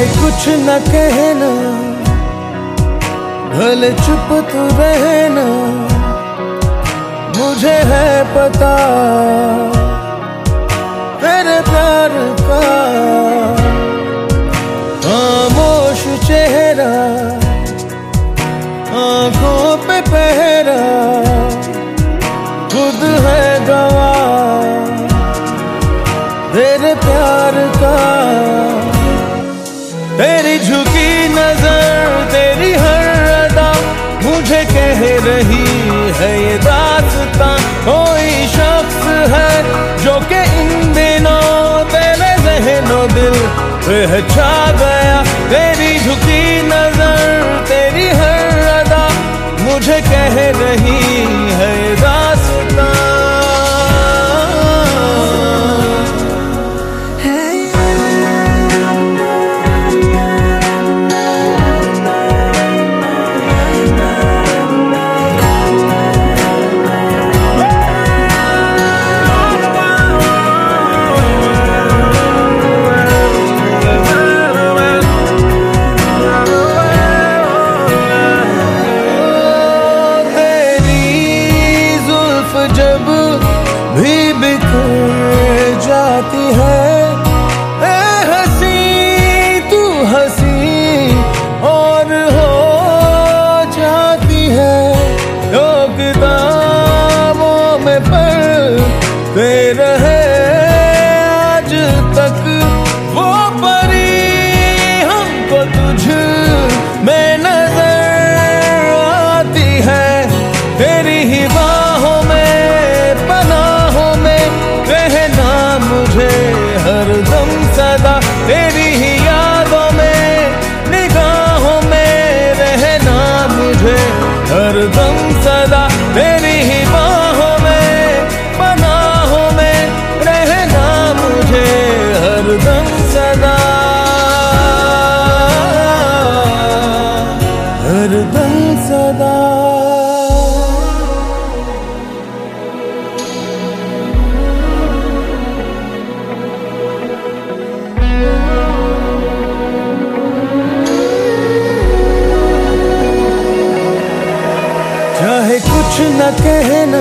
चाहे कुछ न कहना, भले चुप तू रहना, मुझे है पता तेरे प्यार का। खामोश चेहरा, आंखों पे पहरा, खुद है गवाह तेरे प्यार का। तेरी झुकी नजर, तेरी हर अदा मुझे कह रही है ये दास्तां। कोई शख्स है जो कि इन दिनों तेरे ज़हनो दिल पे छा गया। तेरी झुकी नजर, तेरी हर अदा मुझे कह रही है ये दास्तां। जब भी बिखर जाती है ए हंसी, तू हंसी और हो जाती है। लोग दामों में पढ़ते रहे आज तक वो परी हमको तुझ में नजर आती है। तेरी ही बाहों में, पनाहों में रहना मुझे हरदम सदा। तेरी ही यादों में, निगाहों में रहना मुझे हरदम सदा। तेरी ही बाहों में, पनाहों में रहना मुझे हरदम सदा, हरदम सदा। चाहे कुछ न कहना,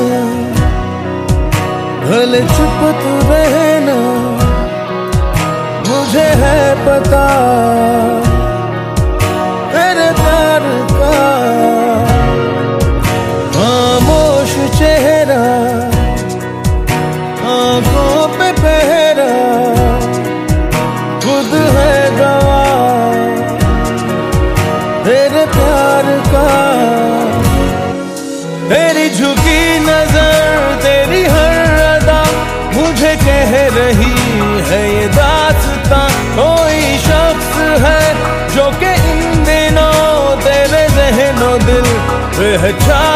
भले चुप तू रहना, मुझे है पता तेरे प्यार का। खामोश चेहरा, आंखों पे पहरा, खुद है गवाह तेरे प्यार का। तेरी झुकी नजर, तेरी हर अदा मुझे कह रही है ये दास्तां। कोई शख्स है जो कि इन दिनों तेरे ज़हनो दिल पे छा